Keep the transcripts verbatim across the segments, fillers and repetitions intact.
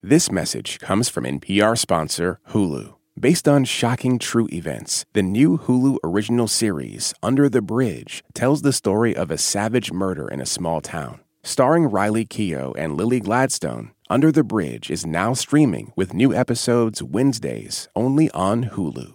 This message comes from N P R sponsor Hulu. Based on shocking true events, the new Hulu original series, Under the Bridge, tells the story of a savage murder in a small town. Starring Riley Keough and Lily Gladstone, Under the Bridge is now streaming with new episodes Wednesdays only on Hulu.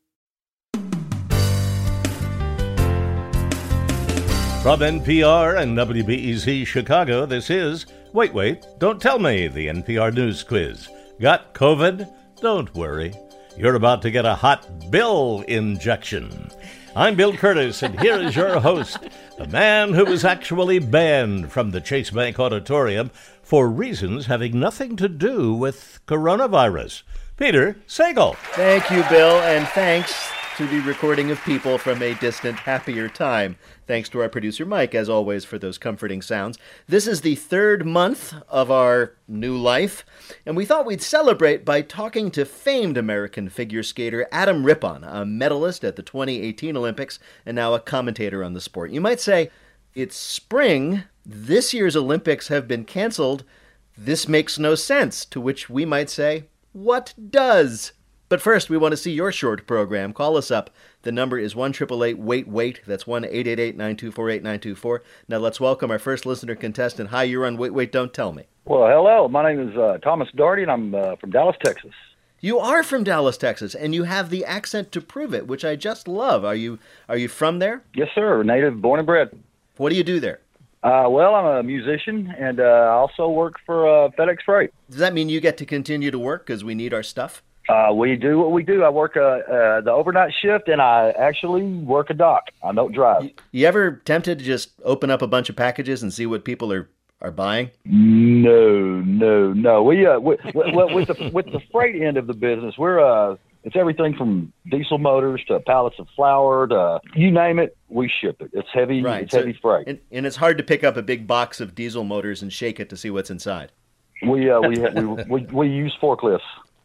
From N P R and W B E Z Chicago, this is Wait, Wait, Don't Tell Me, the N P R News Quiz. Got COVID? Don't worry. You're about to get a hot Bill injection. I'm Bill Curtis, and here is your host, the man who was actually banned from the Chase Bank Auditorium for reasons having nothing to do with coronavirus, Peter Sagal. Thank you, Bill, and thanks to the recording of people from a distant, happier time. Thanks to our producer, Mike, as always, for those comforting sounds. This is the third month of our new life, and we thought we'd celebrate by talking to famed American figure skater Adam Rippon, a medalist at the twenty eighteen Olympics and now a commentator on the sport. You might say, it's spring, this year's Olympics have been canceled, this makes no sense, to which we might say, what does? But first, we want to see your short program. Call us up. The number is one eight eight eight, wait, wait. That's one eight eight eight, nine two four, eight nine two four. Now let's welcome our first listener contestant. Hi, you're on Wait, Wait, Don't Tell Me. Well, hello. My name is uh, Thomas Darty, and I'm uh, from Dallas, Texas. You are from Dallas, Texas, and you have the accent to prove it, which I just love. Are you are you from there? Yes, sir. Native, born and bred. What do you do there? Uh, well, I'm a musician, and uh, I also work for uh, FedEx Freight. Does that mean you get to continue to work because we need our stuff? Uh, we do what we do. I work uh, uh, the overnight shift, and I actually work a dock. I don't drive. You, you ever tempted to just open up a bunch of packages and see what people are, are buying? No, no, no. We uh, we, we, with the with the freight end of the business, we're uh, it's everything from diesel motors to pallets of flour to you name it, we ship it. It's heavy. Right. It's so, heavy freight, and, and it's hard to pick up a big box of diesel motors and shake it to see what's inside. We uh, we, we we we use forklifts.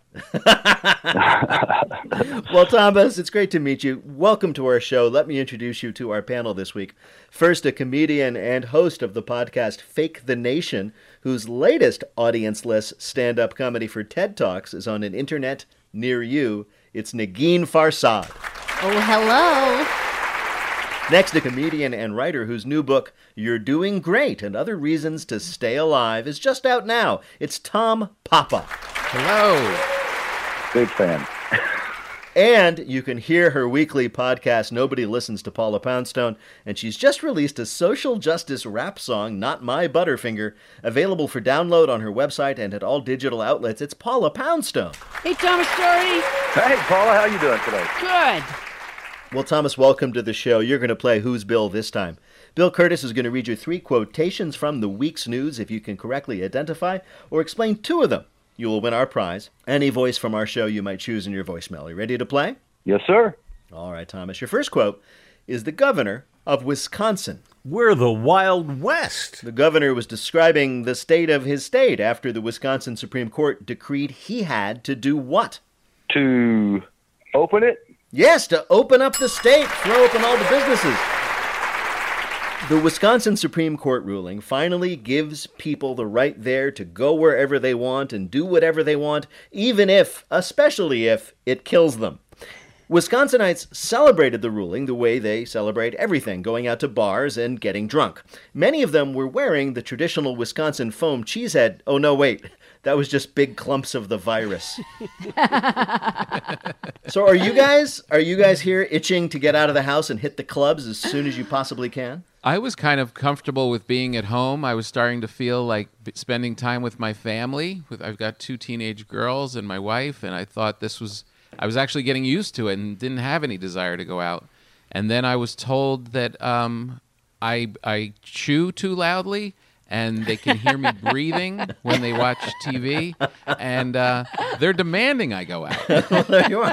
Well, Thomas, it's great to meet you. Welcome to our show. Let me introduce you to our panel this week. First, a comedian and host of the podcast Fake the Nation, whose latest audience-less stand-up comedy for TED Talks is on an internet near you. It's Negin Farsad. Oh, hello. Next, a comedian and writer whose new book, You're Doing Great and Other Reasons to Stay Alive, is just out now. It's Tom Papa. Hello. Big fan. And you can hear her weekly podcast, Nobody Listens to Paula Poundstone, and she's just released a social justice rap song, Not My Butterfinger, available for download on her website and at all digital outlets. It's Paula Poundstone. Hey, Thomas Doherty. Hey, Paula, how you doing today? Good. Well, Thomas, welcome to the show. You're going to play Who's Bill this time. Bill Curtis is going to read you three quotations from the week's news. If you can correctly identify or explain two of them, you will win our prize. Any voice from our show you might choose in your voicemail. Are you ready to play? Yes, sir. All right, Thomas. Your first quote is the governor of Wisconsin. We're the Wild West. The governor was describing the state of his state after the Wisconsin Supreme Court decreed he had to do what? To open it? Yes, to open up the state, throw open all the businesses. The Wisconsin Supreme Court ruling finally gives people the right there to go wherever they want and do whatever they want, even if, especially if, it kills them. Wisconsinites celebrated the ruling the way they celebrate everything, going out to bars and getting drunk. Many of them were wearing the traditional Wisconsin foam cheesehead. Oh, no, wait. That was just big clumps of the virus. So are you guys, are you guys here itching to get out of the house and hit the clubs as soon as you possibly can? I was kind of comfortable with being at home. I was starting to feel like spending time with my family. With I've got two teenage girls and my wife, and I thought this was, I was actually getting used to it and didn't have any desire to go out. And then I was told that um, I I chew too loudly, and they can hear me breathing when they watch T V, and uh, they're demanding I go out. Well, there you are.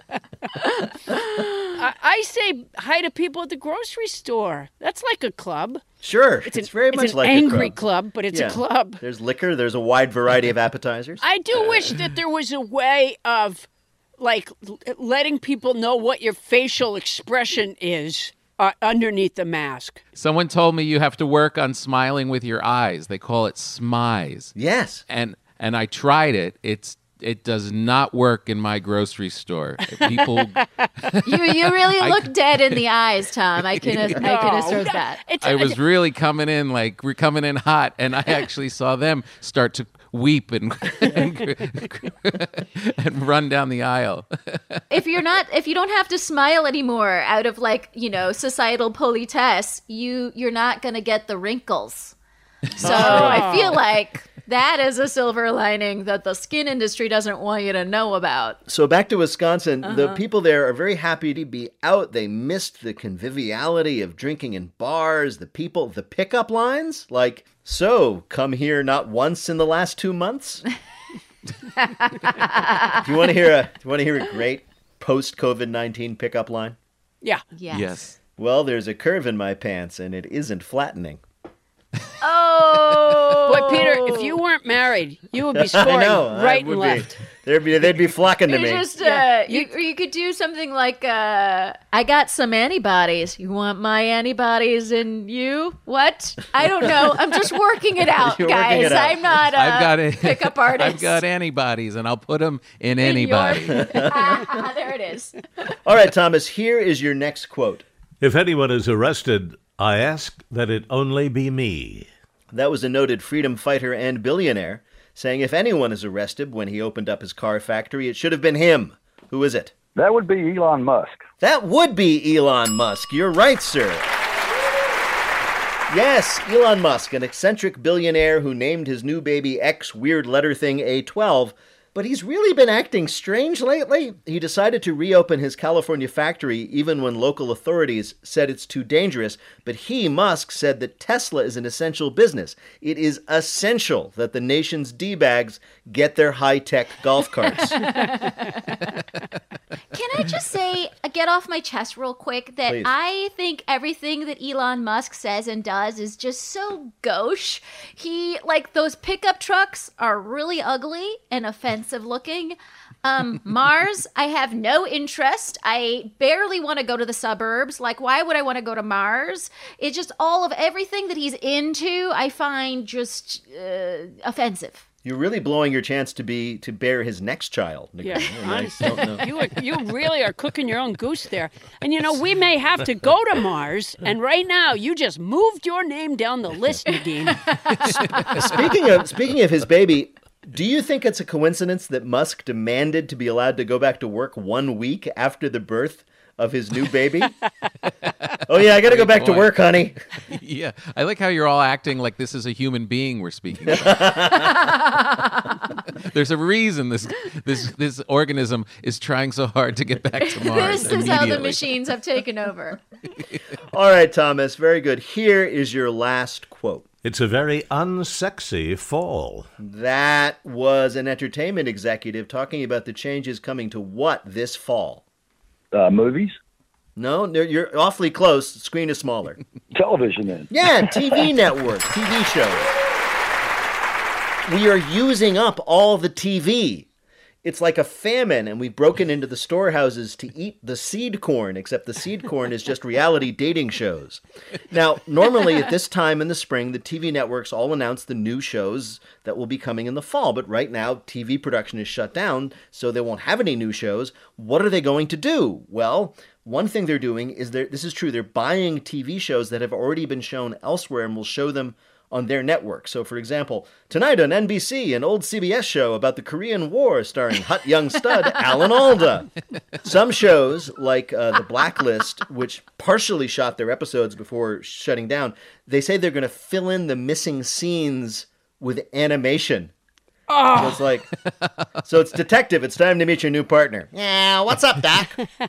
I, I say hi to people at the grocery store. That's like a club. Sure, it's, It's, an, very it's much an like angry a club. club, but it's Yeah. a club. There's liquor, there's a wide variety of appetizers. I do wish that there was a way of, like, l- letting people know what your facial expression is uh, underneath the mask. Someone told me you have to work on smiling with your eyes. They call it smize. Yes. And and I tried it. It's It does not work in my grocery store. People, You you really look dead in the eyes, Tom. I can I can No, assert no, that. It's, I was really coming in like we're coming in hot, and I actually saw them start to weep and and, and run down the aisle. If you're not if you don't have to smile anymore out of like, you know, societal politesse, you you're not going to get the wrinkles. So I feel like that is a silver lining that the skin industry doesn't want you to know about. So back to Wisconsin, Uh-huh. the people there are very happy to be out. They missed the conviviality of drinking in bars, the people, the pickup lines, like, so, come here not once in the last two months? Do you want to hear a do you want to hear a great post-COVID nineteen pickup line? yeah. Yes. Yes. Well, there's a curve in my pants and it isn't flattening. Oh. Boy, Peter, if you weren't married, you would be scoring I know. I right would and be- left. They'd be, they'd be flocking to You me. just, uh, Yeah. you, or you could do something like, uh, I got some antibodies. You want my antibodies in you? What? I don't know. I'm just working it out, You're working guys. it out. I'm not a I've got it. pickup artist. I've got antibodies, and I'll put them in In anybody. your- There it is. All right, Thomas, here is your next quote. If anyone is arrested, I ask that it only be me. That was a noted freedom fighter and billionaire saying if anyone is arrested when he opened up his car factory, it should have been him. Who is it? That would be Elon Musk. That would be Elon Musk. You're right, sir. Yes, Elon Musk, an eccentric billionaire who named his new baby X weird letter thing A twelve, but he's really been acting strange lately. He decided to reopen his California factory even when local authorities said it's too dangerous, but he, Musk, said that Tesla is an essential business. It is essential that the nation's D-bags get their high-tech golf carts. Can I just say, uh, get off my chest real quick, that Please. I think everything that Elon Musk says and does is just so gauche. He, like, those pickup trucks are really ugly and offensive looking. Um, Mars, I have no interest. I barely want to go to the suburbs. Like, why would I want to go to Mars? It's just all of everything that he's into, I find just uh, offensive. You're really blowing your chance to be to bear his next child. Yeah, And I honestly, don't know. you are, you really are cooking your own goose there. And you know, we may have to go to Mars. And right now, you just moved your name down the list, Nadine. Speaking of speaking of his baby, do you think it's a coincidence that Musk demanded to be allowed to go back to work one week after the birth of his new baby? Oh yeah, I got to go back to point. work, honey. Yeah, I like how you're all acting like this is a human being we're speaking about. There's a reason this this this organism is trying so hard to get back to Mars. This is how the immediately. machines have taken over. All right, Thomas, very good. Here is your last quote. It's a very unsexy fall. That was an entertainment executive talking about the changes coming to what this fall? Uh, movies, No, no, you're awfully close. The screen is smaller. television, then. Yeah, T V network, T V shows. We are using up all the T V. It's like a famine, and we've broken into the storehouses to eat the seed corn, except the seed corn is just reality dating shows. Now, normally at this time in the spring, the T V networks all announce the new shows that will be coming in the fall. But right now, T V production is shut down, so they won't have any new shows. What are they going to do? Well, one thing they're doing is they're, this is true, they're buying T V shows that have already been shown elsewhere and will show them on their network. So, for example, tonight on N B C, an old C B S show about the Korean War starring hot young stud Alan Alda. Some shows, like uh, The Blacklist, which partially shot their episodes before shutting down, they say they're going to fill in the missing scenes with animation. So it's like, so it's detective. It's time to meet your new partner. Yeah, what's up, Doc?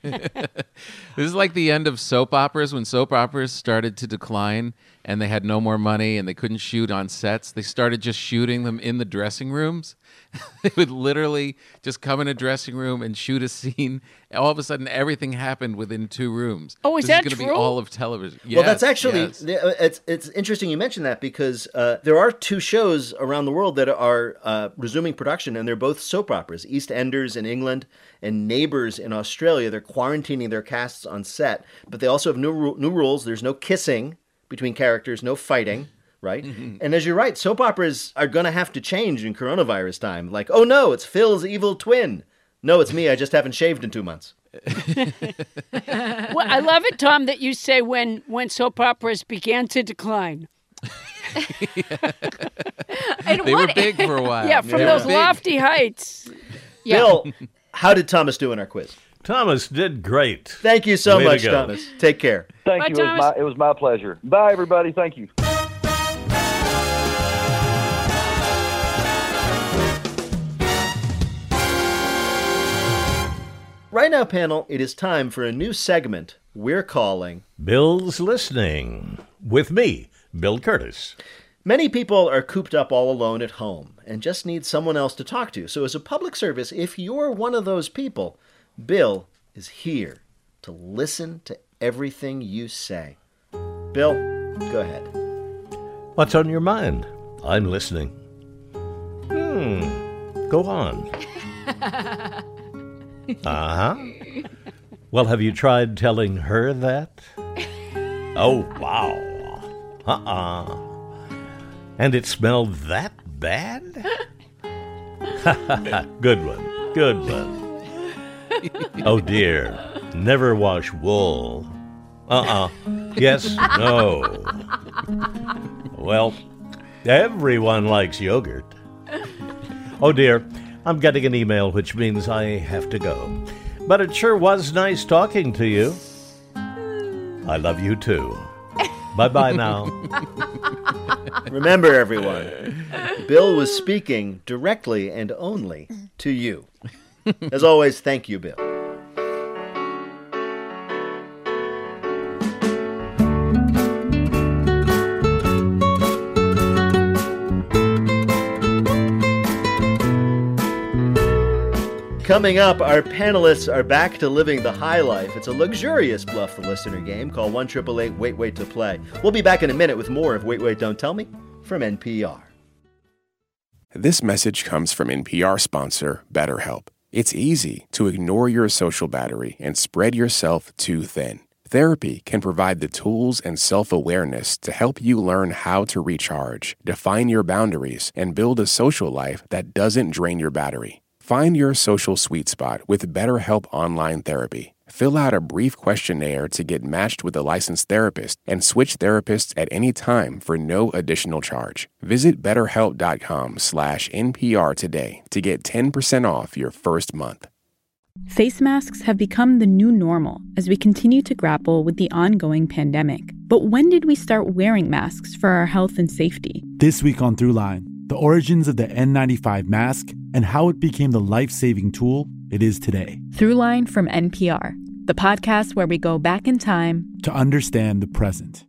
This is like the end of soap operas when soap operas started to decline and they had no more money and they couldn't shoot on sets. They started just shooting them in the dressing rooms. They would literally just come in a dressing room and shoot a scene. All of a sudden, everything happened within two rooms. Oh, is this that is gonna true? be all of television. Well, that's Yes, actually yes. it's it's interesting you mentioned that because uh, there are two shows around the world that are uh, resuming production, and they're both soap operas: EastEnders in England and Neighbours in Australia. They're quarantining their casts on set, but they also have new ru- new rules. There's no kissing between characters, no fighting. right? And as you're right, soap operas are going to have to change in coronavirus time. Like, oh no, it's Phil's evil twin. No, it's me. I just haven't shaved in two months. Well, I love it, Tom, that you say when, when soap operas began to decline. And They what- were big for a while. Yeah, from They those were big. lofty heights. Yeah. Bill, how did Thomas do in our quiz? Thomas did great. Thank you so Way to much, go. Thomas. Take care. Thank Bye, you. It was, Thomas. my, it was my pleasure. Bye, everybody. Thank you. Right now, panel, it is time for a new segment we're calling Bill's Listening. With me, Bill Curtis. Many people are cooped up all alone at home and just need someone else to talk to. So as a public service, if you're one of those people, Bill is here to listen to everything you say. Bill, go ahead. What's on your mind? I'm listening. Hmm. Go on. Uh-huh. Well, have you tried telling her that? Oh, wow. Uh-uh. And it smelled that bad? Good one. Good one. Oh, dear. Never wash wool. Uh-uh. Yes, no. Well, everyone likes yogurt. Oh, dear. I'm getting an email, which means I have to go. But it sure was nice talking to you. I love you, too. Bye-bye now. Remember, everyone, Bill was speaking directly and only to you. As always, thank you, Bill. Coming up, our panelists are back to living the high life. It's a luxurious Bluff the Listener game. Call one eight eight eight wait wait to play. We'll be back in a minute with more of Wait, Wait, Don't Tell Me from N P R. This message comes from N P R sponsor BetterHelp. It's easy to ignore your social battery and spread yourself too thin. Therapy can provide the tools and self-awareness to help you learn how to recharge, define your boundaries, and build a social life that doesn't drain your battery. Find your social sweet spot with BetterHelp Online Therapy. Fill out a brief questionnaire to get matched with a licensed therapist and switch therapists at any time for no additional charge. Visit betterhelp.com slash NPR today to get ten percent off your first month. Face masks have become the new normal as we continue to grapple with the ongoing pandemic. But when did we start wearing masks for our health and safety? This week on Throughline, the origins of the N ninety-five mask and how it became the life-saving tool it is today. Throughline from N P R, the podcast where we go back in time to understand the present.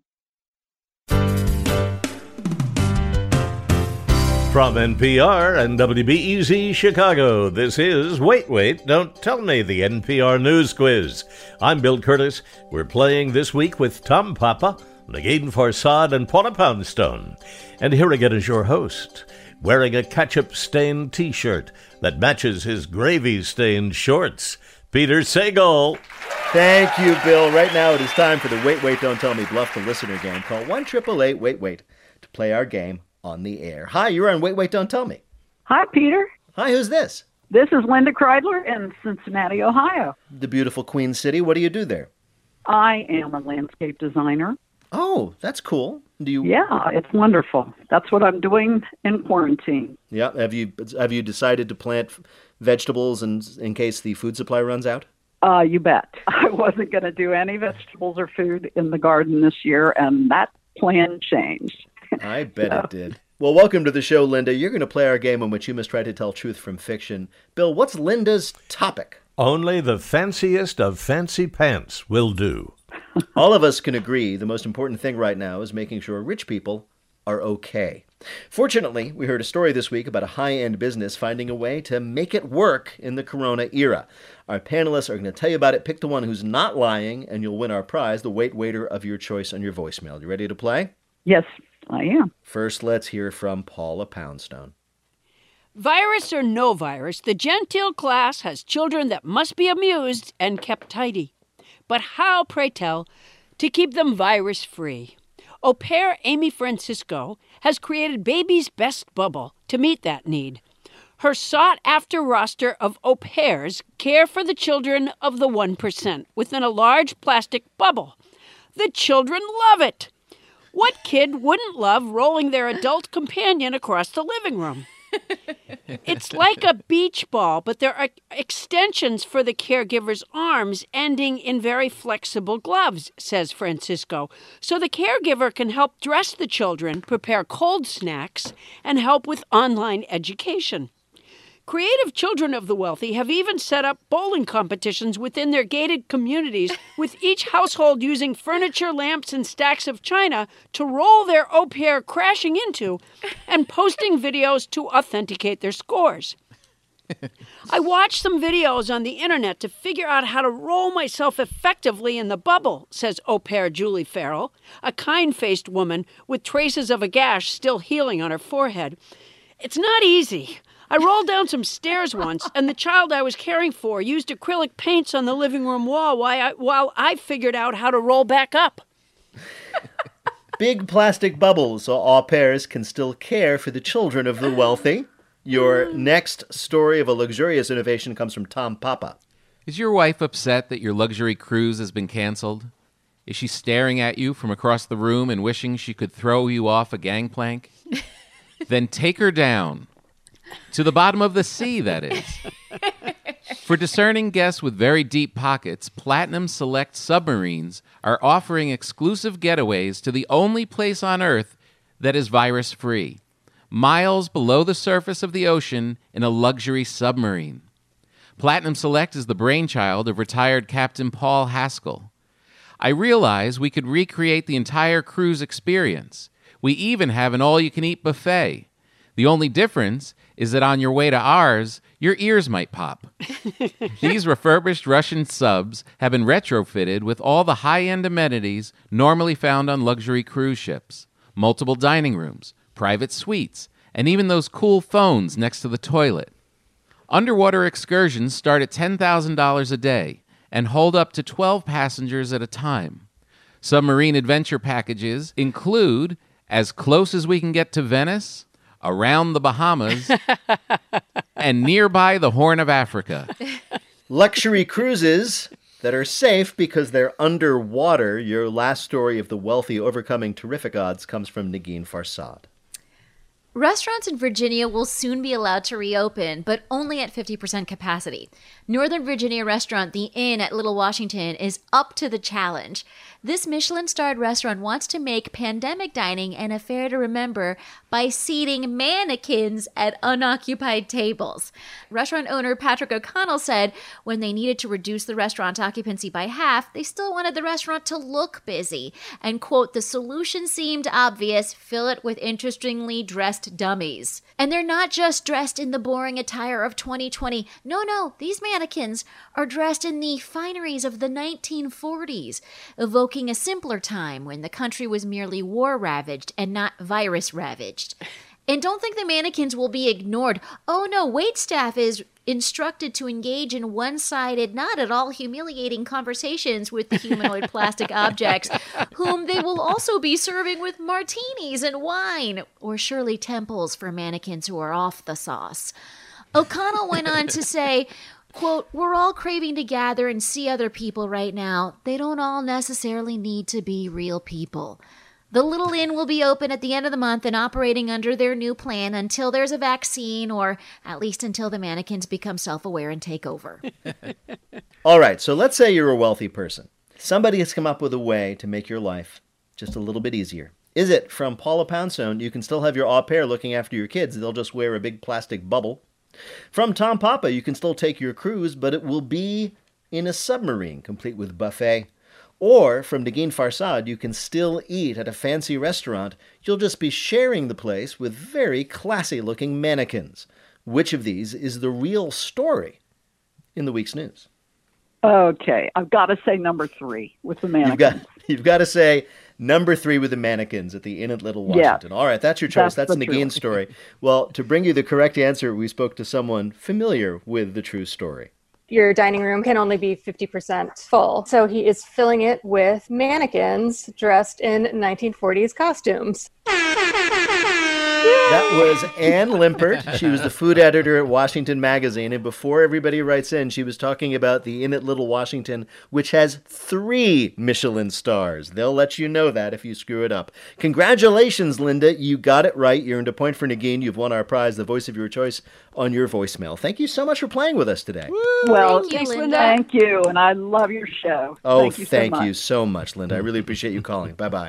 From N P R and W B E Z Chicago, this is Wait, Wait, Don't Tell Me, the N P R News Quiz. I'm Bill Curtis. We're playing this week with Tom Papa, Negin Farsad, and Paula Poundstone. And here again is your host, wearing a ketchup-stained T-shirt that matches his gravy-stained shorts, Peter Sagal. Thank you, Bill. Right now it is time for the Wait, Wait, Don't Tell Me Bluff the Listener game. Call one eight eight eight wait wait to play our game on the air. Hi, you're on Wait, Wait, Don't Tell Me. Hi, Peter. Hi, who's this? This is Linda Kreidler in Cincinnati, Ohio. The beautiful Queen City. What do you do there? I am a landscape designer. Oh, that's cool. Do you? Yeah, it's wonderful. That's what I'm doing in quarantine. Yeah. Have you have you decided to plant vegetables in, in case the food supply runs out? Uh, you bet. I wasn't going to do any vegetables or food in the garden this year, and that plan changed. I bet So- it did. Well, welcome to the show, Linda. You're going to play our game in which you must try to tell truth from fiction. Bill, what's Linda's topic? Only the fanciest of fancy pants will do. All of us can agree the most important thing right now is making sure rich people are okay. Fortunately, we heard a story this week about a high-end business finding a way to make it work in the corona era. Our panelists are going to tell you about it. Pick the one who's not lying, and you'll win our prize, the Wait Waiter of your choice on your voicemail. You ready to play? Yes, I am. First, let's hear from Paula Poundstone. Virus or no virus, the genteel class has children that must be amused and kept tidy. But how, pray tell, to keep them virus-free? Au pair Amy Francisco has created Baby's Best Bubble to meet that need. Her sought-after roster of au pairs care for the children of the one percent within a large plastic bubble. The children love it. What kid wouldn't love rolling their adult companion across the living room? It's like a beach ball, but there are extensions for the caregiver's arms ending in very flexible gloves, says Francisco, so the caregiver can help dress the children, prepare cold snacks, and help with online education. Creative children of the wealthy have even set up bowling competitions within their gated communities, with each household using furniture, lamps, and stacks of china to roll their au pair crashing into and posting videos to authenticate their scores. I watched some videos on the internet to figure out how to roll myself effectively in the bubble, says au pair Julie Farrell, a kind-faced woman with traces of a gash still healing on her forehead. It's not easy. I rolled down some stairs once, and the child I was caring for used acrylic paints on the living room wall while I, while I figured out how to roll back up. Big plastic bubbles so au pairs can still care for the children of the wealthy. Your next story of a luxurious innovation comes from Tom Papa. Is your wife upset that your luxury cruise has been canceled? Is she staring at you from across the room and wishing she could throw you off a gangplank? Then take her down. To the bottom of the sea, that is. For discerning guests with very deep pockets, Platinum Select Submarines are offering exclusive getaways to the only place on Earth that is virus-free. Miles below the surface of the ocean in a luxury submarine. Platinum Select is the brainchild of retired Captain Paul Haskell. I realize we could recreate the entire cruise experience. We even have an all-you-can-eat buffet. The only difference is that on your way to ours, your ears might pop. These refurbished Russian subs have been retrofitted with all the high-end amenities normally found on luxury cruise ships. Multiple dining rooms, private suites, and even those cool phones next to the toilet. Underwater excursions start at ten thousand dollars a day and hold up to twelve passengers at a time. Submarine adventure packages include As Close as We Can Get to Venice, Around the Bahamas, and Nearby the Horn of Africa. Luxury cruises that are safe because they're underwater. Your last story of the wealthy overcoming terrific odds comes from Negin Farsad. Restaurants in Virginia will soon be allowed to reopen, but only at fifty percent capacity. Northern Virginia restaurant The Inn at Little Washington is up to the challenge. This Michelin-starred restaurant wants to make pandemic dining an affair to remember by seating mannequins at unoccupied tables. Restaurant owner Patrick O'Connell said when they needed to reduce the restaurant's occupancy by half, they still wanted the restaurant to look busy. And, quote, the solution seemed obvious, fill it with interestingly dressed dummies. And they're not just dressed in the boring attire of twenty twenty. No, no, these mannequins are dressed in the fineries of the nineteen forties, evoking a simpler time when the country was merely war-ravaged and not virus-ravaged. And don't think the mannequins will be ignored. Oh no, waitstaff is instructed to engage in one-sided, not at all humiliating conversations with the humanoid plastic objects, whom they will also be serving with martinis and wine, or Shirley Temples for mannequins who are off the sauce. O'Connell went on to say, quote, we're all craving to gather and see other people right now. They don't all necessarily need to be real people. The Little Inn will be open at the end of the month and operating under their new plan until there's a vaccine, or at least until the mannequins become self-aware and take over. All right, so let's say you're a wealthy person. Somebody has come up with a way to make your life just a little bit easier. Is it, from Paula Poundstone, you can still have your au pair looking after your kids. They'll just wear a big plastic bubble. From Tom Papa, you can still take your cruise, but it will be in a submarine, complete with buffet. Or, from Negin Farsad, you can still eat at a fancy restaurant. You'll just be sharing the place with very classy-looking mannequins. Which of these is the real story in the week's news? Okay, I've got to say number three with the mannequins. You've got, you've got to say number three with the mannequins at the Inn at Little Washington. Yeah, all right, that's your choice. That's, that's Negin's story. Well, to bring you the correct answer, we spoke to someone familiar with the true story. Your dining room can only be fifty percent full. So he is filling it with mannequins dressed in nineteen forties costumes. That was Ann Limpert. She was the food editor at Washington Magazine. And before everybody writes in, she was talking about the Inn at Little Washington, which has three Michelin stars. They'll let you know that if you screw it up. Congratulations, Linda. You got it right. You earned a point for Negin. You've won our prize, the voice of your choice, on your voicemail. Thank you so much for playing with us today. Well, Thank you, thanks, Linda. Thank you, and I love your show. Oh, thank you so thank much. you so much, Linda. I really appreciate you calling. Bye-bye.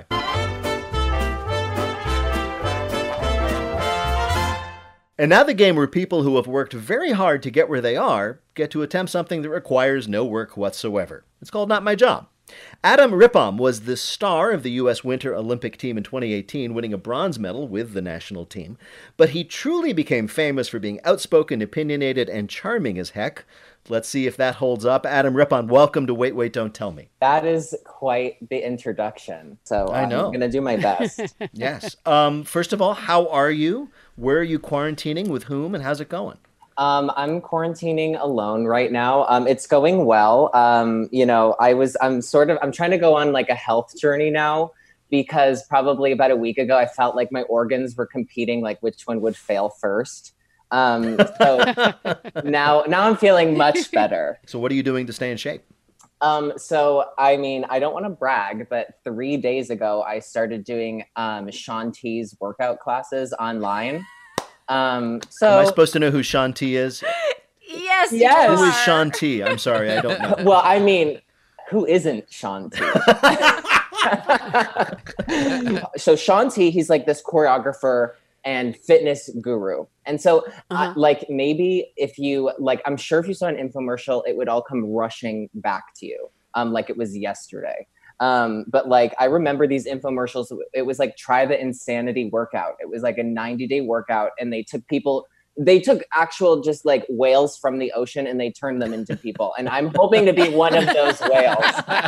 And now the game where people who have worked very hard to get where they are get to attempt something that requires no work whatsoever. It's called Not My Job. Adam Rippon was the star of the U S Winter Olympic team in twenty eighteen, winning a bronze medal with the national team. But he truly became famous for being outspoken, opinionated, and charming as heck. Let's see if that holds up. Adam Rippon, welcome to Wait, Wait, Don't Tell Me. That is quite the introduction. So I know. I'm going to do my best. Yes. Um, first of all, how are you? Where are you quarantining? With whom? And how's it going? Um, I'm quarantining alone right now. Um, it's going well. Um, you know, I was, I'm sort of, I'm trying to go on like a health journey now, because probably about a week ago, I felt like my organs were competing, like which one would fail first. Um, so now, now I'm feeling much better. So what are you doing to stay in shape? Um, so, I mean, I don't want to brag, but three days ago, I started doing um, Shaun T's workout classes online. Um, so Am I supposed to know who Shaun T is? Yes, Yes. you Who is are. Shaun T? I'm sorry, I don't know. well, I mean, who isn't Shaun T? So Shaun T, he's like this choreographer and fitness guru. And so Uh-huh. uh, like maybe if you like, I'm sure if you saw an infomercial, it would all come rushing back to you. Um, like it was yesterday. Um, but like, I remember these infomercials, it was like, try the insanity workout. It was like a ninety day workout, and they took people, they took actual just like whales from the ocean and they turned them into people. And I'm hoping to be one of those whales.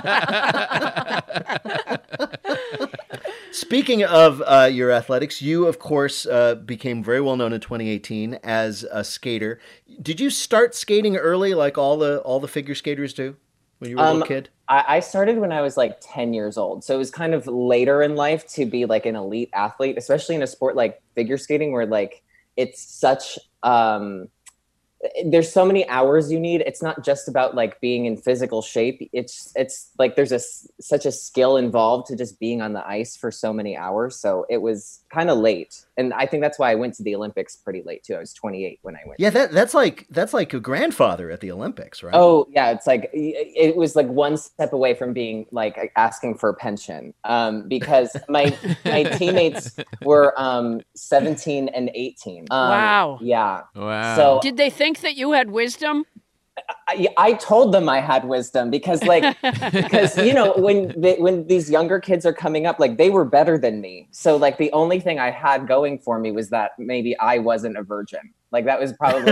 Speaking of uh, your athletics, you, of course, uh, became very well known in twenty eighteen as a skater. Did you start skating early, like all the all the figure skaters do, when you were a Um, little kid? I, I started when I was like ten years old. So it was kind of later in life to be like an elite athlete, especially in a sport like figure skating, where like it's such, um, there's so many hours you need. It's not just about like being in physical shape. It's, it's like, there's a, such a skill involved to just being on the ice for so many hours. So it was kind of late. And I think that's why I went to the Olympics pretty late too. I was twenty-eight when I went. Yeah, that that's like that's like a grandfather at the Olympics, right? Oh yeah, it's like it was like one step away from being like asking for a pension, um, because my my teammates were um, seventeen and eighteen. Um, Wow. Yeah. Wow. So Did they think that you had wisdom? I, I told them I had wisdom because like because you know when they, when these younger kids are coming up, like they were better than me. So like the only thing I had going for me was that maybe I wasn't a virgin. Like that was probably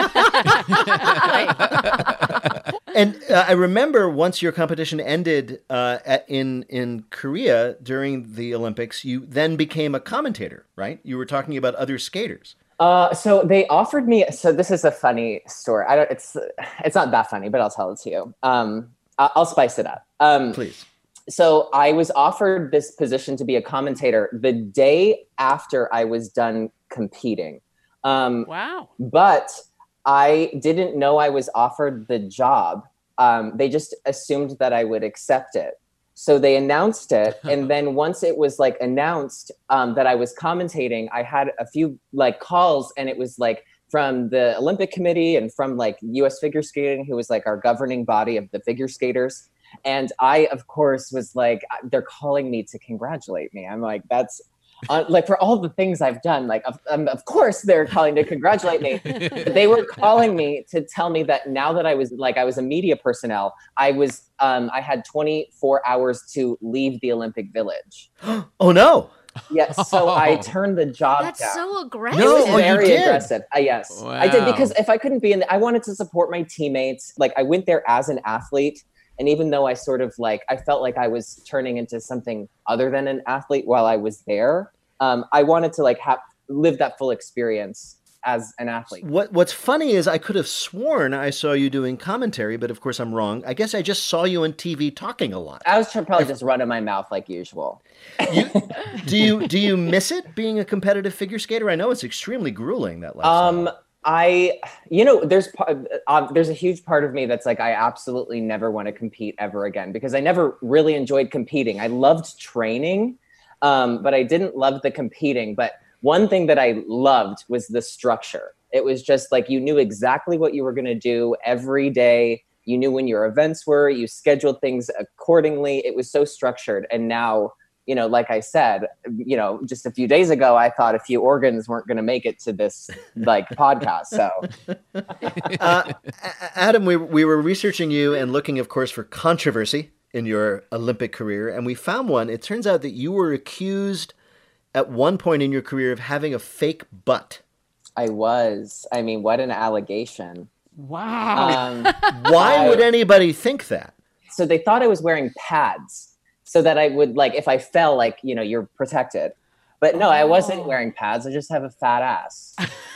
And uh, I remember once your competition ended uh, at, in in Korea during the Olympics, you then became a commentator, right? You were talking about other skaters. Uh, so they offered me. So this is a funny story. I don't. It's it's not that funny, but I'll tell it to you. Um, I'll, I'll spice it up. Um, Please. So I was offered this position to be a commentator the day after I was done competing. Um, Wow. But I didn't know I was offered the job. Um, they just assumed that I would accept it. So they announced it. And then once it was like announced um, that I was commentating, I had a few like calls, and it was like from the Olympic Committee and from like U S Figure Skating, who was like our governing body of the figure skaters. And I, of course, was like, they're calling me to congratulate me. I'm like, that's uh, like for all the things I've done, like, of, um, of course they're calling to congratulate me. But they were calling me to tell me that now that I was like, I was a media personnel, I was, um, I had twenty-four hours to leave the Olympic Village. Oh, no. Yes. So I turned the job That's down. so aggressive. No, It was oh, you very did? aggressive. Uh, yes, I did, Wow. because if I couldn't be in, the, I wanted to support my teammates. Like I went there as an athlete, and even though I sort of like, I felt like I was turning into something other than an athlete while I was there. Um, I wanted to like have live that full experience as an athlete. What What's funny is I could have sworn I saw you doing commentary, but of course I'm wrong. I guess I just saw you on T V talking a lot. I was probably just running my mouth like usual. You, do you do you miss it being a competitive figure skater? I know it's extremely grueling, that lifestyle. Um, I, you know, there's uh, there's a huge part of me that's like, I absolutely never want to compete ever again, because I never really enjoyed competing. I loved training, um, but I didn't love the competing. But one thing that I loved was the structure. It was just like, you knew exactly what you were going to do every day. You knew when your events were, you scheduled things accordingly. It was so structured. And now, you know, like I said, you know, just a few days ago, I thought a few organs weren't going to make it to this like podcast. So, uh, Adam, we we were researching you and looking, of course, for controversy in your Olympic career, and we found one. It turns out that you were accused at one point in your career of having a fake butt. I was. I mean, what an allegation! Wow. Um, Why I, would anybody think that? So they thought I was wearing pads, so that I would, like, if I fell, like, you know, you're protected. But no, I wasn't wearing pads. I just have a fat ass.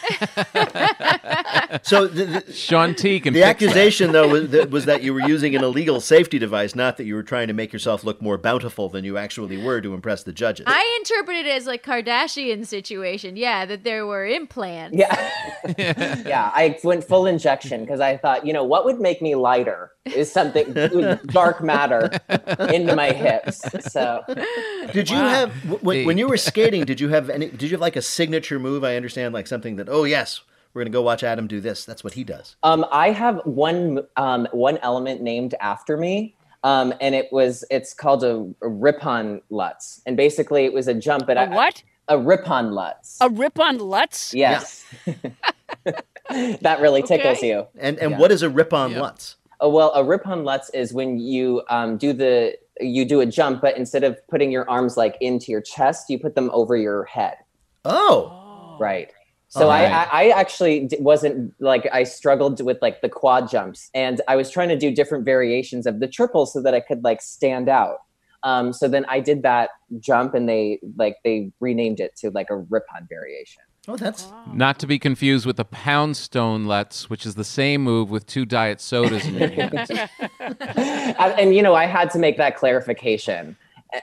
So the, the, Sean T can the fix accusation, though, was that, was that you were using an illegal safety device, not that you were trying to make yourself look more bountiful than you actually were to impress the judges. I interpreted it as like Kardashian situation. Yeah, that there were implants. Yeah. Yeah, I went full injection because I thought, you know, what would make me lighter is something dark matter into my hips. So, did you Wow. have when, when you were skating? Did you have any? Did you have like a signature move? I understand, like something that, oh yes, we're gonna go watch Adam do this. That's what he does. um, I have one um, one element named after me. Um, and it was, it's called a, a Ripon Lutz. And basically it was a jump. But A I, what? A Ripon Lutz. A rip-on Lutz? Yes. That really tickles Okay. you. And and Yeah. what is a rip-on Yep. Lutz? Oh, well, a Ripon Lutz is when you um, do the, you do a jump, but instead of putting your arms like into your chest, you put them over your head. Oh, Right. So Alright. I, I I actually d- wasn't like, I struggled with like the quad jumps, and I was trying to do different variations of the triple so that I could like stand out. Um, so then I did that jump, and they like, they renamed it to like a Ripon variation. oh, that's Not to be confused with the Poundstone Lutz, which is the same move with two diet sodas in your hands. and, and, you know, I had to make that clarification.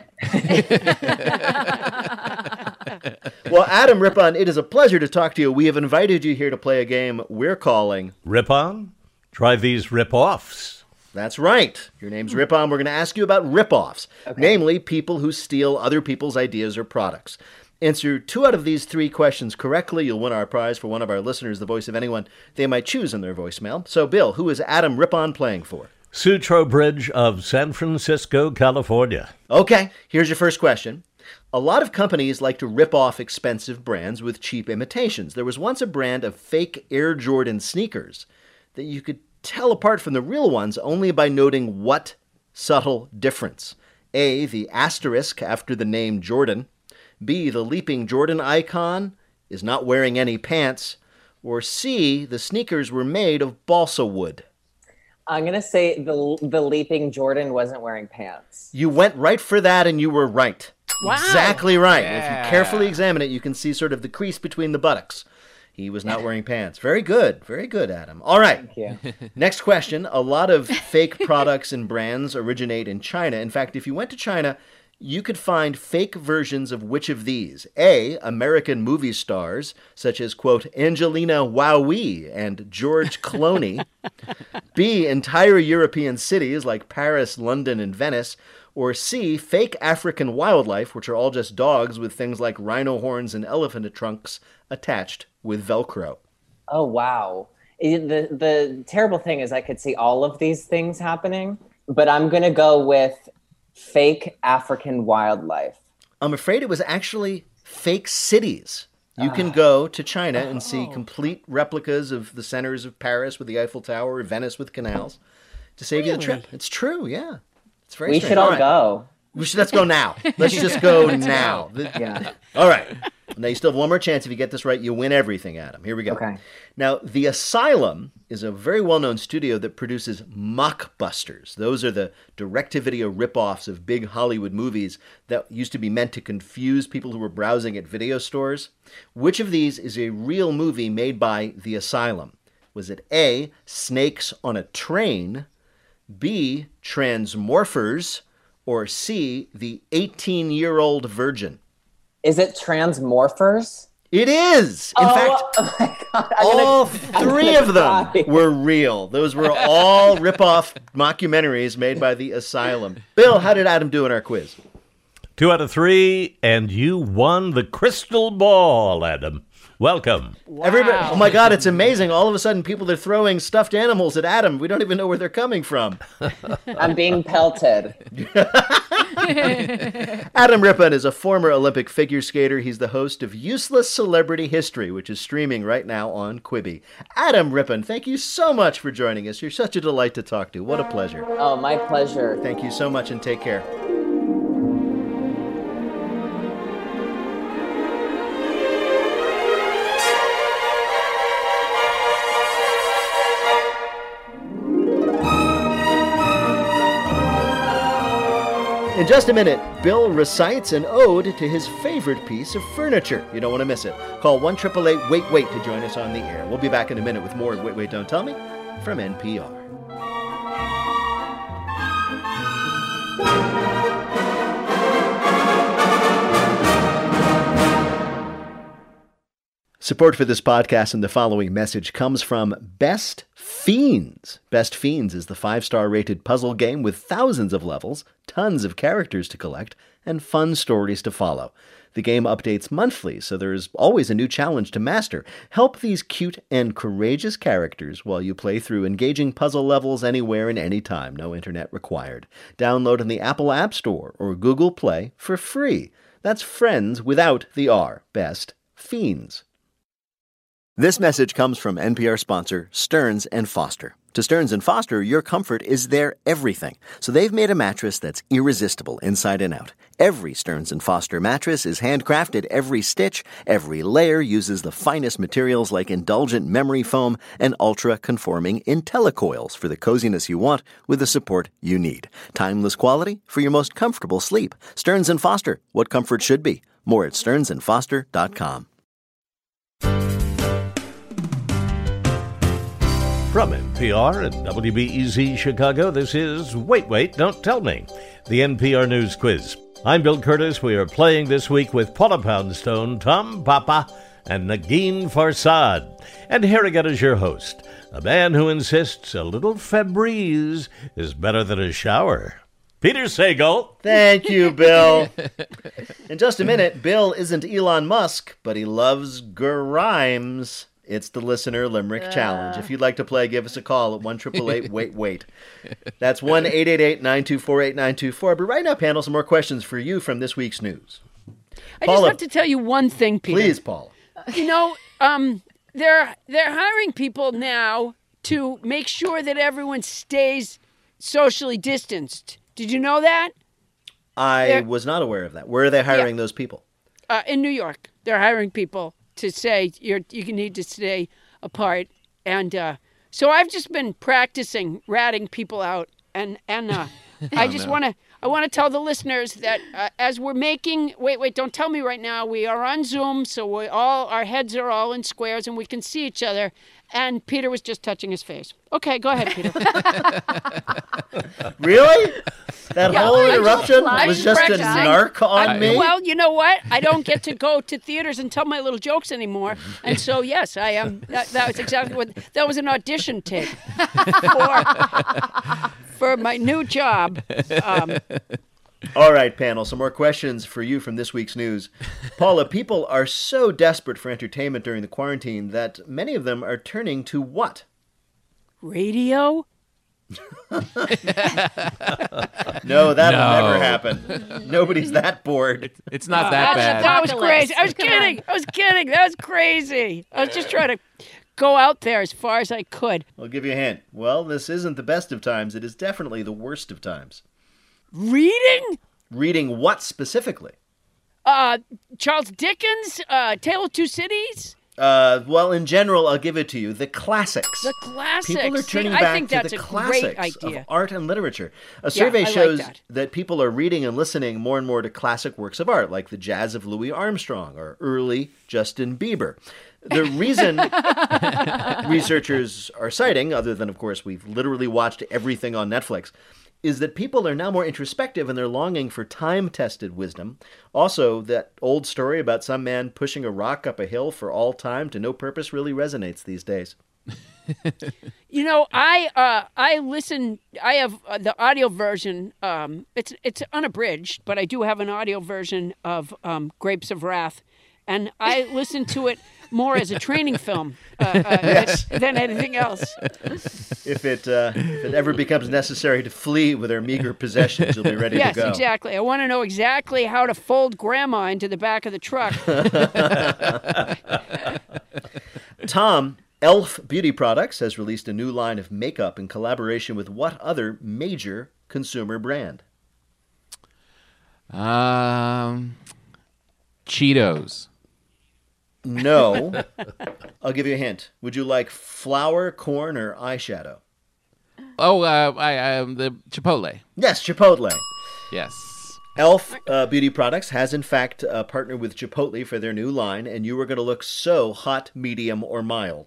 well, Adam Ripon. It is a pleasure to talk to you. We have invited you here to play a game we're calling. Rip on? Try these rip-offs. That's right. Your name's Ripon. We're going to ask you about rip-offs, namely people who steal other people's ideas or products. Answer two out of these three questions correctly, you'll win our prize for one of our listeners, the voice of anyone they might choose in their voicemail. So, Bill, who is Adam Ripon playing for? Sutro Bridge of San Francisco, California. Okay, here's your first question. A lot of companies like to rip off expensive brands with cheap imitations. There was once a brand of fake Air Jordan sneakers that you could tell apart from the real ones only by noting what subtle difference. A, the asterisk after the name Jordan. B, the leaping Jordan icon is not wearing any pants. Or C, the sneakers were made of balsa wood. I'm going to say the the leaping Jordan wasn't wearing pants. You went right for that, and you were right. Wow. Exactly right. Yeah. If you carefully examine it, you can see sort of the crease between the buttocks. He was not wearing pants. Very good. Very good, Adam. All right. Thank you. Next question. A lot of fake products and brands originate in China. In fact, if you went to China, you could find fake versions of which of these? A, American movie stars, such as, quote, Angelina Wowie and George Clooney. B, entire European cities like Paris, London, and Venice. Or C, fake African wildlife, which are all just dogs with things like rhino horns and elephant trunks attached with Velcro. Oh, wow. It- the, the terrible thing is I could see all of these things happening, but I'm going to go with fake African wildlife. I'm afraid it was actually fake cities. You can go to China and see complete replicas of the centers of Paris with the Eiffel Tower, Venice with canals, to save you the trip. It's true, yeah. It's very We strange. should all right. go. We should, let's go now. Let's just go now. Yeah. All right. Now, you still have one more chance. If you get this right, you win everything, Adam. Here we go. Okay. Now, The Asylum is a very well-known studio that produces mockbusters. Those are the direct-to-video rip-offs of big Hollywood movies that used to be meant to confuse people who were browsing at video stores. Which of these is a real movie made by The Asylum? Was it A, Snakes on a Train, B, Transmorphers, or C, The eighteen-Year-Old Virgin? Is it Transmorphers? It is! In oh, fact, oh my God. I'm all gonna, three of them cry. were real. Those were all rip-off mockumentaries made by The Asylum. Bill, how did Adam do in our quiz? Two out of three, and you won the crystal ball, Adam. Welcome. Wow. Everybody, oh my God, it's amazing. All of a sudden, people are throwing stuffed animals at Adam. We don't even know where they're coming from. I'm being pelted. Adam Rippon is a former Olympic figure skater. He's the host of Useless Celebrity History, which is streaming right now on Quibi. Adam Rippon, thank you so much for joining us. You're such a delight to talk to. What a pleasure. Oh, my pleasure. Thank you so much, and take care. In just a minute, Bill recites an ode to his favorite piece of furniture. You don't want to miss it. Call one eight eight eight wait wait to join us on the air. We'll be back in a minute with more Wait Wait Don't Tell Me from N P R. Support for this podcast and the following message comes from Best Fiends. Best Fiends is the five-star rated puzzle game with thousands of levels, tons of characters to collect, and fun stories to follow. The game updates monthly, so there's always a new challenge to master. Help these cute and courageous characters while you play through engaging puzzle levels anywhere and anytime, no internet required. Download in the Apple App Store or Google Play for free. That's friends without the R. Best Fiends. This message comes from N P R sponsor Stearns and Foster. To Stearns and Foster, your comfort is their everything. So they've made a mattress that's irresistible inside and out. Every Stearns and Foster mattress is handcrafted. Every stitch, every layer uses the finest materials like indulgent memory foam and ultra-conforming IntelliCoils for the coziness you want with the support you need. Timeless quality for your most comfortable sleep. Stearns and Foster, what comfort should be. More at stearns and foster dot com. From N P R and W B E Z Chicago, this is Wait, Wait, Don't Tell Me, the N P R News Quiz. I'm Bill Curtis. We are playing this week with Paula Poundstone, Tom Papa, and Negin Farsad. And here again is your host, a man who insists a little Febreze is better than a shower. Peter Sagal. Thank you, Bill. In just a minute, Bill isn't Elon Musk, but he loves Grimes. It's the Listener Limerick uh. Challenge. If you'd like to play, give us a call at one eight eight eight wait wait. That's one eight eight eight nine two four eight nine two four. But right now, panel, some more questions for you from this week's news. I Paula, just have to tell you one thing, Peter. Please, Paula. You know, um, they're they're hiring people now to make sure that everyone stays socially distanced. Did you know that? I they're, was not aware of that. Where are they hiring yeah. those people? Uh, in New York. They're hiring people to say you're you need to stay apart, and uh, so I've just been practicing ratting people out, and and uh, I just want to I want to tell the listeners that uh, as we're making wait wait don't tell me right now, we are on Zoom, so we all our heads are all in squares and we can see each other. And Peter was just touching his face. Okay, go ahead, Peter. Really? That yeah, whole I'm interruption just, was just a narc on I, me? Well, you know what? I don't get to go to theaters and tell my little jokes anymore. And so, yes, I am. That, that was exactly what, that was an audition tape for, for my new job. Um, All right, panel, some more questions for you from this week's news. Paula, people are so desperate for entertainment during the quarantine that many of them are turning to what? Radio? No, that'll No. never happen. Nobody's that bored. It's, it's not that bad. That was crazy. I was kidding. I was kidding. That was crazy. I was just trying to go out there as far as I could. I'll give you a hint. Well, this isn't the best of times. It is definitely the worst of times. Reading? Reading what specifically? Uh, Charles Dickens, uh, Tale of Two Cities. Uh, well, in general, I'll give it to you. The classics. The classics. People are turning See, back I think to that's the a classics great idea. of art and literature. A Yeah, survey I like shows that. that people are reading and listening more and more to classic works of art, like the jazz of Louis Armstrong or early Justin Bieber. The reason researchers are citing, other than, of course, we've literally watched everything on Netflix, is that people are now more introspective and they're longing for time-tested wisdom. Also, that old story about some man pushing a rock up a hill for all time to no purpose really resonates these days. You know, I uh, I listen. I have uh, the audio version. Um, it's it's unabridged, but I do have an audio version of um, Grapes of Wrath, and I listen to it more as a training film uh, uh, Yes. than, than anything else. If it uh, if it ever becomes necessary to flee with our meager possessions, you'll be ready yes, to go. exactly. I want to know exactly how to fold Grandma into the back of the truck. Tom, Elf Beauty Products has released a new line of makeup in collaboration with what other major consumer brand? Um, Cheetos. No. I'll give you a hint. Would you like flour, corn, or eyeshadow? Oh, uh, I um, the Chipotle. Yes, Chipotle. Yes. Elf uh, Beauty Products has, in fact, uh, partnered with Chipotle for their new line, and you are going to look so hot, medium, or mild.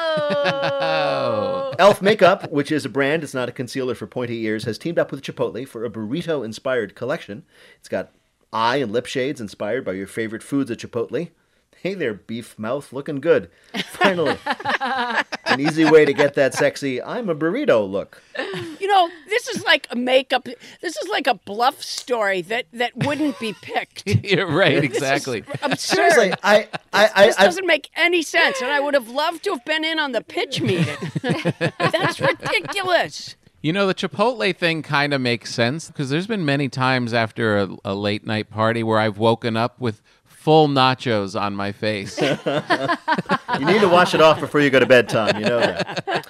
Oh. Elf Makeup, which is a brand, it's not a concealer for pointy ears, has teamed up with Chipotle for a burrito-inspired collection. It's got eye and lip shades inspired by your favorite foods at Chipotle. Hey there, beef mouth, looking good. Finally, an easy way to get that sexy I'm a burrito look. You know, this is like a makeup. This is like a bluff story that, that wouldn't be picked. You're right, This is exactly. absurd. Seriously, I, I, I, This I doesn't make any sense, and I would have loved to have been in on the pitch meeting. That's ridiculous. You know, the Chipotle thing kind of makes sense because there's been many times after a, a late night party where I've woken up with full nachos on my face. You need to wash it off before you go to bed, Tom. You know that.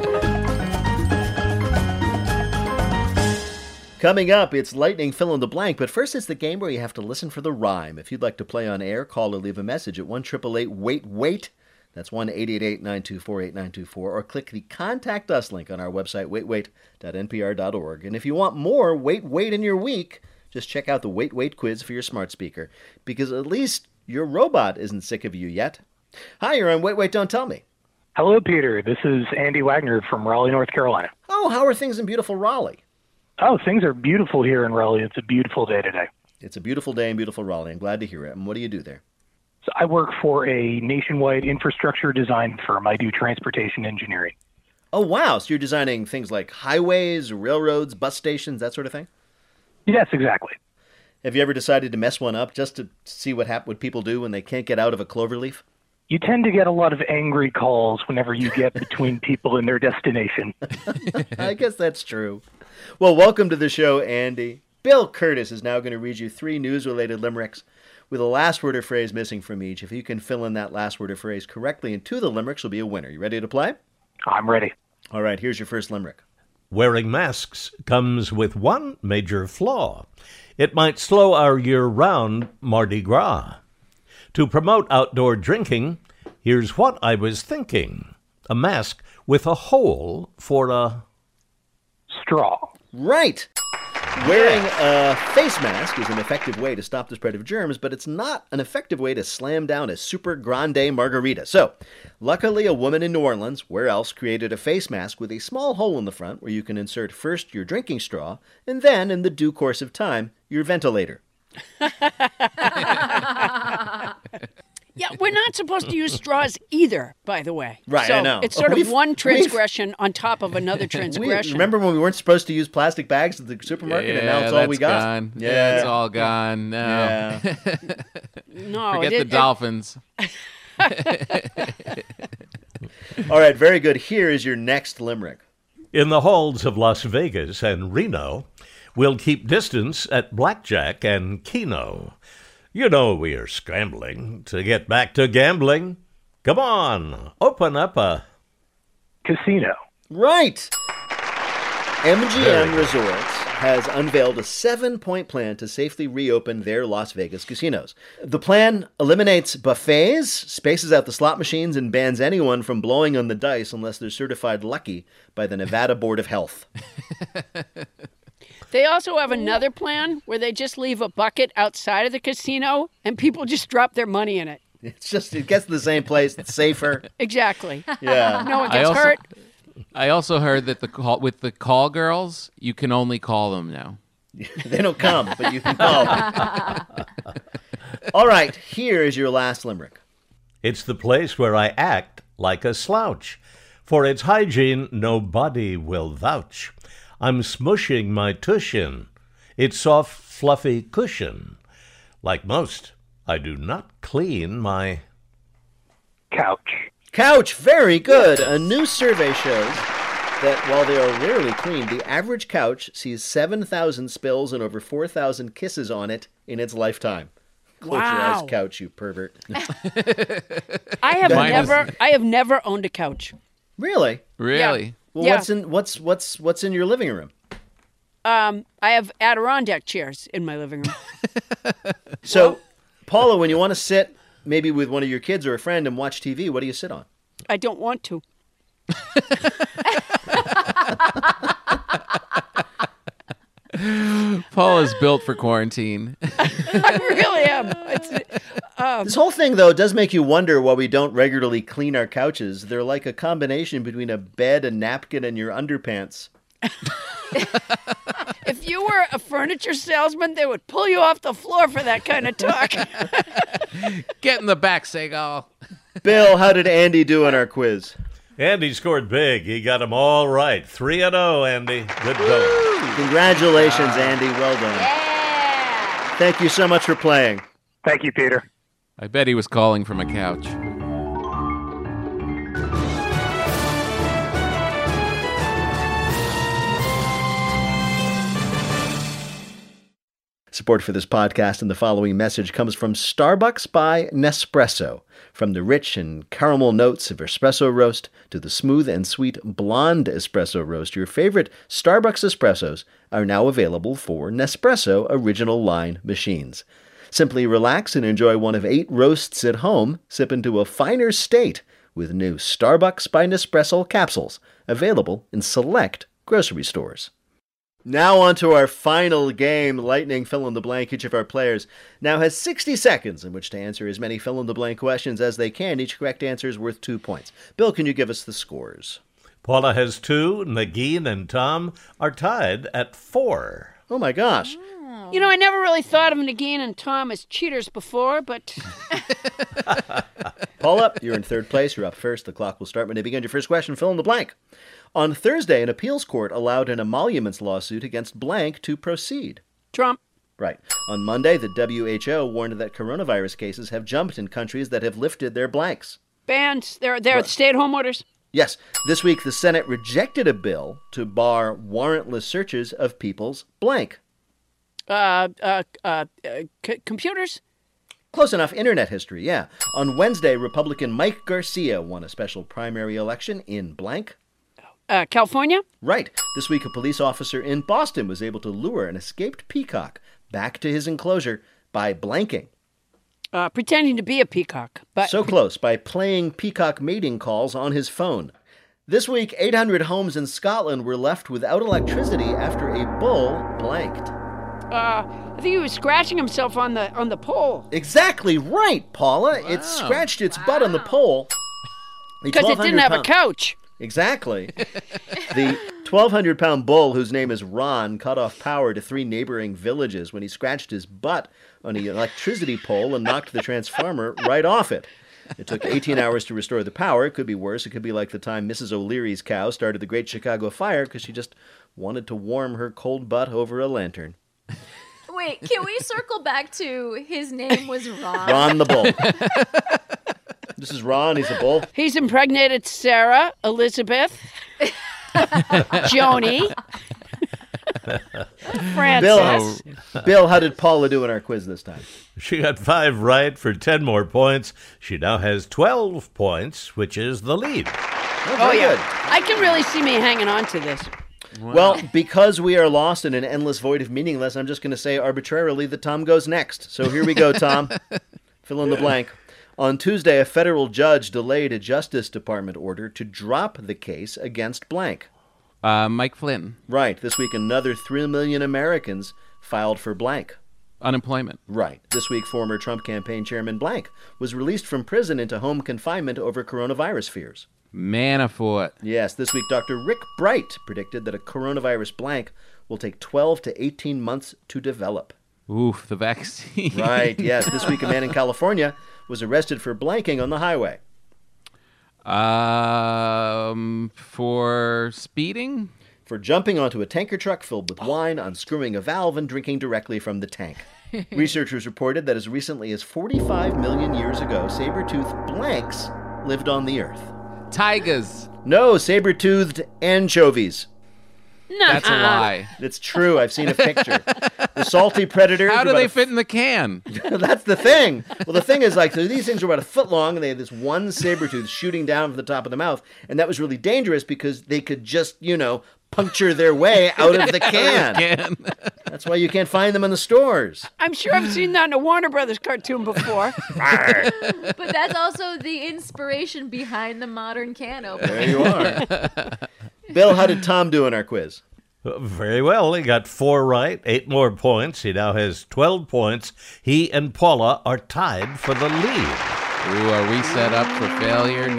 Coming up, it's lightning fill in the blank, but first it's the game where you have to listen for the rhyme. If you'd like to play on air, call or leave a message at one eight eight eight wait wait. That's one eight eight eight nine two four eight nine two four, or click the Contact Us link on our website, wait wait dot n p r dot org. And if you want more Wait Wait in your week, just check out the Wait Wait quiz for your smart speaker, because at least your robot isn't sick of you yet. Hi, you're on Wait Wait, Don't Tell Me. Hello, Peter. This is Andy Wagner from Raleigh, North Carolina. Oh, how are things in beautiful Raleigh? Oh, things are beautiful here in Raleigh. It's a beautiful day today. It's a beautiful day in beautiful Raleigh. I'm glad to hear it. And what do you do there? So I work for a nationwide infrastructure design firm. I do transportation engineering. Oh, wow. So you're designing things like highways, railroads, bus stations, that sort of thing? Yes, exactly. Have you ever decided to mess one up just to see what hap- what people do when they can't get out of a cloverleaf? You tend to get a lot of angry calls whenever you get between people and their destination. I guess that's true. Well, welcome to the show, Andy. Bill Curtis is now going to read you three news-related limericks with a last word or phrase missing from each. If you can fill in that last word or phrase correctly in two of the limericks, you'll be a winner. You ready to play? I'm ready. All right, here's your first limerick. Wearing masks comes with one major flaw. It might slow our year-round Mardi Gras. To promote outdoor drinking, here's what I was thinking. A mask with a hole for a... straw. Right. Wearing a face mask is an effective way to stop the spread of germs, but it's not an effective way to slam down a super grande margarita. So, luckily, a woman in New Orleans, where else, created a face mask with a small hole in the front where you can insert first your drinking straw, and then, in the due course of time, your ventilator. Yeah, we're not supposed to use straws either, by the way. Right, so I know. It's sort We've- of one we've- transgression on top of another transgression. We, remember when we weren't supposed to use plastic bags at the supermarket, and now Yeah, it's all we that's got? gone. Yeah, it's all gone. No. Yeah. No, Forget it- the it- dolphins. All right, very good. Here is your next limerick. In the halls of Las Vegas and Reno, we'll keep distance at blackjack and keno. You know we are scrambling to get back to gambling. Come on, open up a... casino. Right. M G M Very Resorts has unveiled a seven-point plan to safely reopen their Las Vegas casinos. The plan eliminates buffets, spaces out the slot machines, and bans anyone from blowing on the dice unless they're certified lucky by the Nevada Board of Health. They also have another plan where they just leave a bucket outside of the casino and people just drop their money in it. It's just, it gets to the same place. It's safer. Exactly. Yeah. No one I gets also, hurt. I also heard that the call, with the call girls, you can only call them now. They don't come, but you can call them. All right, here is your last limerick. It's the place where I act like a slouch. For its hygiene, nobody will vouch. I'm smushing my tush in, its soft, fluffy cushion. Like most, I do not clean my... Couch. Couch, very good. A new survey shows that while they are rarely cleaned, the average couch sees seven thousand spills and over four thousand kisses on it in its lifetime. Close your Wow. eyes, couch, you pervert. I have Mine is- never I have never owned a couch. Really? Really? Yeah. Well, Yeah. what's in what's what's what's in your living room? Um, I have Adirondack chairs in my living room. So, Paula, when you want to sit maybe with one of your kids or a friend and watch T V, what do you sit on? I don't want to. Paul is built for quarantine. I really am. It's, um, This whole thing, though, does make you wonder why we don't regularly clean our couches. They're like a combination between a bed, a napkin, and your underpants. if you were a furniture salesman, they would pull you off the floor for that kind of talk. Get in the back, Seagal. Bill, how did Andy do on our quiz? Andy scored big. He got them all right. three and oh, Andy. Good going. Congratulations, Andy. Well done. Yeah. Thank you so much for playing. Thank you, Peter. I bet he was calling from a couch. Support for this podcast and the following message comes from Starbucks by Nespresso. From the rich and caramel notes of espresso roast to the smooth and sweet blonde espresso roast, your favorite Starbucks espressos are now available for Nespresso Original Line machines. Simply relax and enjoy one of eight roasts at home, sip into a finer state with new Starbucks by Nespresso capsules, available in select grocery stores. Now on to our final game, Lightning Fill-in-the-Blank. Each of our players now has sixty seconds in which to answer as many fill-in-the-blank questions as they can. Each correct answer is worth two points. Bill, can you give us the scores? Paula has two. Nagin and Tom are tied at four. Oh, my gosh. You know, I never really thought of Nagin and Tom as cheaters before, but Paula, you're in third place. You're up first. The clock will start when you begin your first question. Fill in the blank. On Thursday, an appeals court allowed an emoluments lawsuit against blank to proceed. Trump. Right. On Monday, the W H O warned that coronavirus cases have jumped in countries that have lifted their blanks. Bans. They're, they're Right. stay-at-home orders. Yes, this week the Senate rejected a bill to bar warrantless searches of people's blank. Uh, uh, uh, uh c- computers. Close enough. Internet history, yeah. On Wednesday, Republican Mike Garcia won a special primary election in blank. Uh, California. Right. This week, a police officer in Boston was able to lure an escaped peacock back to his enclosure by blanking. Uh, pretending to be a peacock. But So close, by playing peacock mating calls on his phone. This week, eight hundred homes in Scotland were left without electricity after a bull blanked. Uh, I think he was scratching himself on the on the pole. Exactly right, Paula. It Wow. scratched its butt on the pole. A Because it didn't have a twelve hundred pound couch. Exactly. The twelve hundred pound bull, whose name is Ron, cut off power to three neighboring villages when he scratched his butt on an electricity pole and knocked the transformer right off it. It took eighteen hours to restore the power. It could be worse. It could be like the time Missus O'Leary's cow started the Great Chicago Fire because she just wanted to warm her cold butt over a lantern. Wait, can we circle back to his name was Ron? Ron the bull. This is Ron. He's a bull. He's impregnated Sarah, Elizabeth, Joni, Francis. Bill, Bill, how did Paula do in our quiz this time? She got five right for ten more points. She now has twelve points, which is the lead. Oh, Oh, very yeah. good. I can really see me hanging on to this. Wow. Well, because we are lost in an endless void of meaningless, I'm just going to say arbitrarily that Tom goes next. So here we go, Tom. Fill in the blank. On Tuesday, a federal judge delayed a Justice Department order to drop the case against blank. Uh, Mike Flynn. Right. This week, another three million Americans filed for blank. Unemployment. Right. This week, former Trump campaign chairman blank was released from prison into home confinement over coronavirus fears. Manafort. Yes, this week, Doctor Rick Bright predicted that a coronavirus blank will take twelve to eighteen months to develop. Oof, the vaccine. Right, yes. This week, a man in California was arrested for blanking on the highway. Um, for speeding? For jumping onto a tanker truck filled with wine, unscrewing a valve, and drinking directly from the tank. Researchers reported that as recently as forty-five million years ago, saber-toothed blanks lived on the Earth. Tigers. No, saber-toothed anchovies. That's a lie. It's true. I've seen a picture. The salty predators. How do are about they a fit in the can? That's the thing. Well, the thing is, like, so these things are about a foot long, and they had this one saber tooth shooting down from the top of the mouth, and that was really dangerous because they could just, you know, puncture their way out of the can. That's why you can't find them in the stores. I'm sure I've seen that in a Warner Brothers cartoon before. But that's also the inspiration behind the modern can opener. There you are. Bill, how did Tom do in our quiz? Very well. He got four right, eight more points. He now has twelve points. He and Paula are tied for the lead. Ooh, are we set up for failure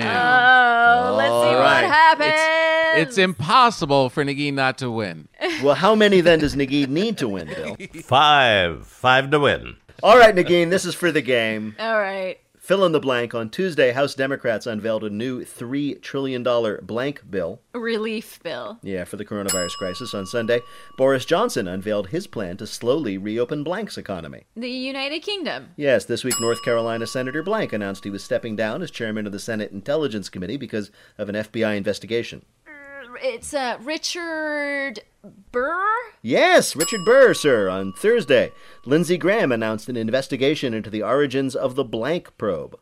now? Oh, let's see All right. what happens. It's, it's impossible for Nagin not to win. Well, how many then does Nagin need to win, Bill? Five. Five to win. All right, Nagin, this is for the game. All right. Fill in the blank. On Tuesday, House Democrats unveiled a new three trillion dollars blank bill. Relief bill. Yeah, for the coronavirus crisis. On Sunday, Boris Johnson unveiled his plan to slowly reopen blank's economy. The United Kingdom. Yes, this week, North Carolina Senator Blank announced he was stepping down as chairman of the Senate Intelligence Committee because of an F B I investigation. It's uh, Richard Burr? Yes, Richard Burr, sir. On Thursday, Lindsey Graham announced an investigation into the origins of the blank probe.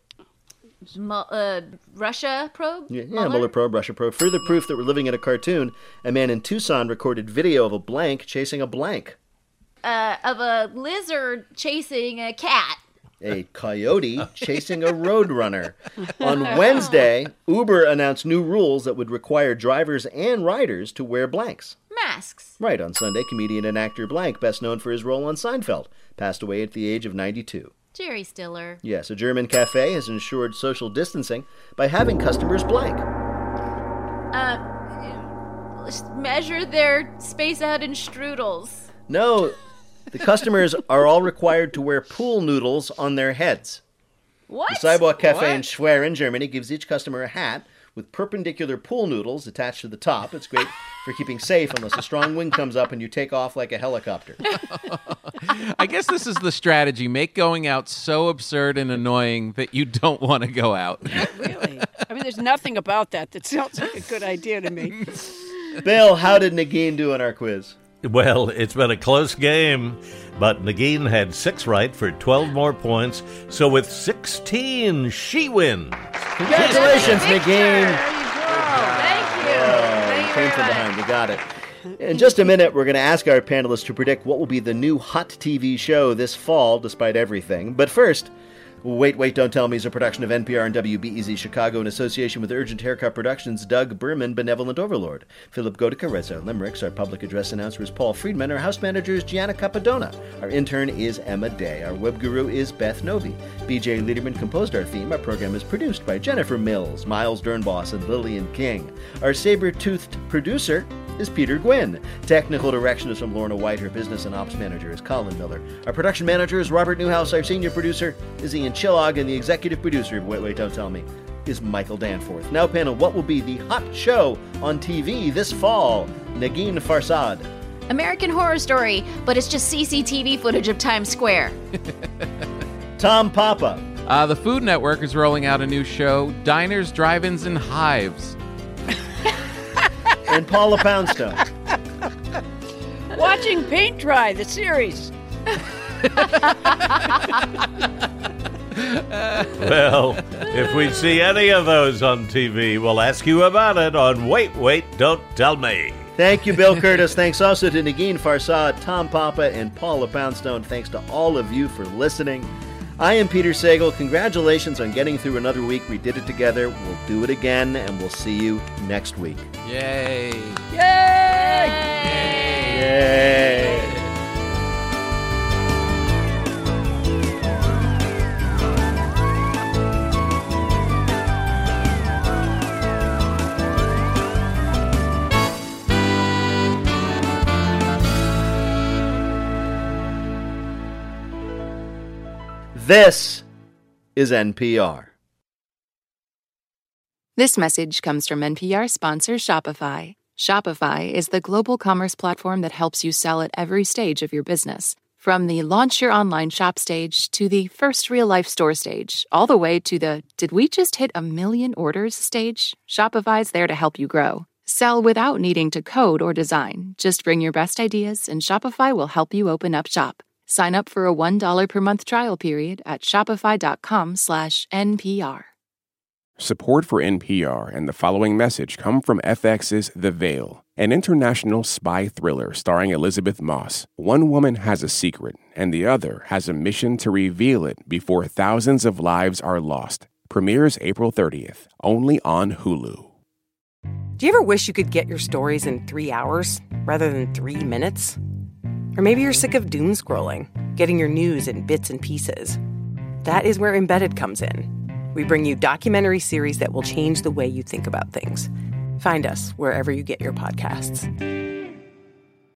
Mu- uh, Russia probe? Yeah, yeah Mueller? Mueller probe, Russia probe. Further proof that we're living in a cartoon. A man in Tucson recorded video of a blank chasing a blank. Uh, of a lizard chasing a cat. A coyote chasing a roadrunner. On Wednesday, Uber announced new rules that would require drivers and riders to wear blanks. Masks. Right, on Sunday, comedian and actor Blank, best known for his role on Seinfeld, passed away at the age of ninety-two. Jerry Stiller. Yes, a German cafe has ensured social distancing by having customers blank. Uh, measure their space out in strudels. No, the customers are all required to wear pool noodles on their heads. What? The Sidewalk Cafe What? in Schwerin, Germany, gives each customer a hat with perpendicular pool noodles attached to the top. It's great for keeping safe unless a strong wind comes up and you take off like a helicopter. I guess this is the strategy. Make going out so absurd and annoying that you don't want to go out. Really? I mean, there's nothing about that that sounds like a good idea to me. Bill, how did Nagin do in our quiz? Well, it's been a close game, but Nagin had six right for twelve more points. So with sixteen, she wins. Congratulations, Nagin. Thank you. Oh, Thank you came very from much. behind. You got it. In just a minute, we're going to ask our panelists to predict what will be the new hot T V show this fall, despite everything. But first, Wait, Wait, Don't Tell Me is a production of N P R and W B E Z Chicago in association with Urgent Haircut Productions' Doug Berman, Benevolent Overlord. Philip Godica reads our limericks. Our public address announcer is Paul Friedman. Our house manager is Gianna Capadona. Our intern is Emma Day. Our web guru is Beth Novi. B J Liederman composed our theme. Our program is produced by Jennifer Mills, Miles Dernboss, and Lillian King. Our saber-toothed producer is Peter Gwynn. Technical direction is from Lorna White. Her business and ops manager is Colin Miller. Our production manager is Robert Newhouse. Our senior producer is Ian Chillog. And the executive producer of Wait, Wait, Don't Tell Me is Michael Danforth. Now, panel, what will be the hot show on T V this fall? Nagin Farsad. American Horror Story, but it's just C C T V footage of Times Square. Tom Papa. Uh, the Food Network is rolling out a new show, Diners, Drive-Ins, and Hives. And Paula Poundstone. Watching paint dry, the series. Well, if we see any of those on T V, we'll ask you about it on Wait, Wait, Don't Tell Me. Thank you, Bill Curtis. Thanks also to Negin Farsad, Tom Papa, and Paula Poundstone. Thanks to all of you for listening. I am Peter Sagal. Congratulations on getting through another week. We did it together. We'll do it again, and we'll see you next week. Yay! Yay! Yay! This is N P R. This message comes from N P R sponsor Shopify. Shopify is the global commerce platform that helps you sell at every stage of your business. From the launch your online shop stage to the first real-life store stage, all the way to the did we just hit a million orders stage, Shopify's there to help you grow. Sell without needing to code or design. Just bring your best ideas and Shopify will help you open up shop. Sign up for a one dollar per month trial period at shopify.com slash NPR. Support for N P R and the following message come from F X's The Veil, an international spy thriller starring Elizabeth Moss. One woman has a secret, and the other has a mission to reveal it before thousands of lives are lost. Premieres April thirtieth, only on Hulu. Do you ever wish you could get your stories in three hours rather than three minutes? Or maybe you're sick of doom scrolling, getting your news in bits and pieces. That is where Embedded comes in. We bring you documentary series that will change the way you think about things. Find us wherever you get your podcasts.